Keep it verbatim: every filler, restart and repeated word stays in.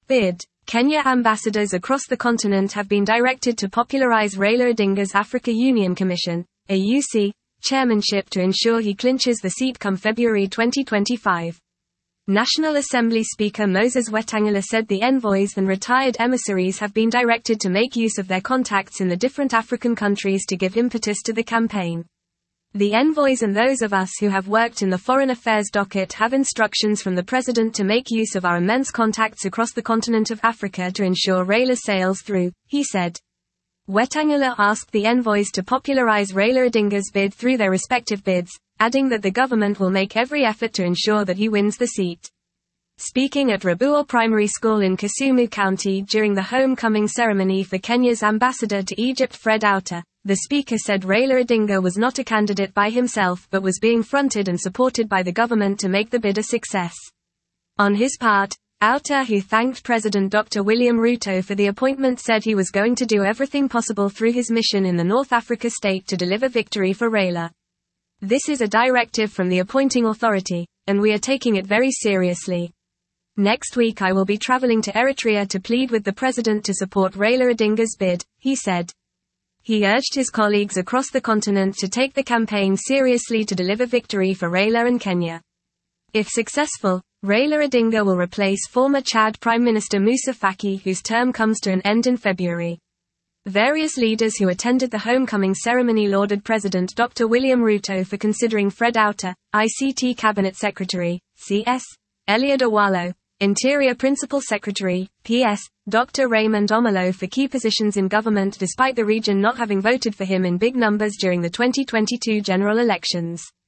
bid. Kenya ambassadors across the continent have been directed to popularize Raila Odinga's Africa Union Commission, A U C, chairmanship to ensure he clinches the seat come February twenty twenty-five. National Assembly Speaker Moses Wetangula said the envoys and retired emissaries have been directed to make use of their contacts in the different African countries to give impetus to the campaign. The envoys and those of us who have worked in the foreign affairs docket have instructions from the President to make use of our immense contacts across the continent of Africa to ensure Raila sails through, he said. Wetangula asked the envoys to popularize Raila Odinga's bid through their respective bids, adding that the government will make every effort to ensure that he wins the seat. Speaking at Rabuor Primary School in Kisumu County during the homecoming ceremony for Kenya's ambassador to Egypt Fred Outa, the speaker said Raila Odinga was not a candidate by himself but was being fronted and supported by the government to make the bid a success. On his part, Outa, who thanked President Doctor William Ruto for the appointment, said he was going to do everything possible through his mission in the North Africa state to deliver victory for Raila. This is a directive from the appointing authority, and we are taking it very seriously. Next week I will be traveling to Eritrea to plead with the president to support Raila Odinga's bid, he said. He urged his colleagues across the continent to take the campaign seriously to deliver victory for Raila and Kenya. If successful, Raila Odinga will replace former Chad Prime Minister Musa Faki, whose term comes to an end in February. Various leaders who attended the homecoming ceremony lauded President Doctor William Ruto for considering Fred Outa, I C T Cabinet Secretary, C S, Eliud Owalo, Interior Principal Secretary, P S, Doctor Raymond Omolo for key positions in government despite the region not having voted for him in big numbers during the twenty twenty-two general elections.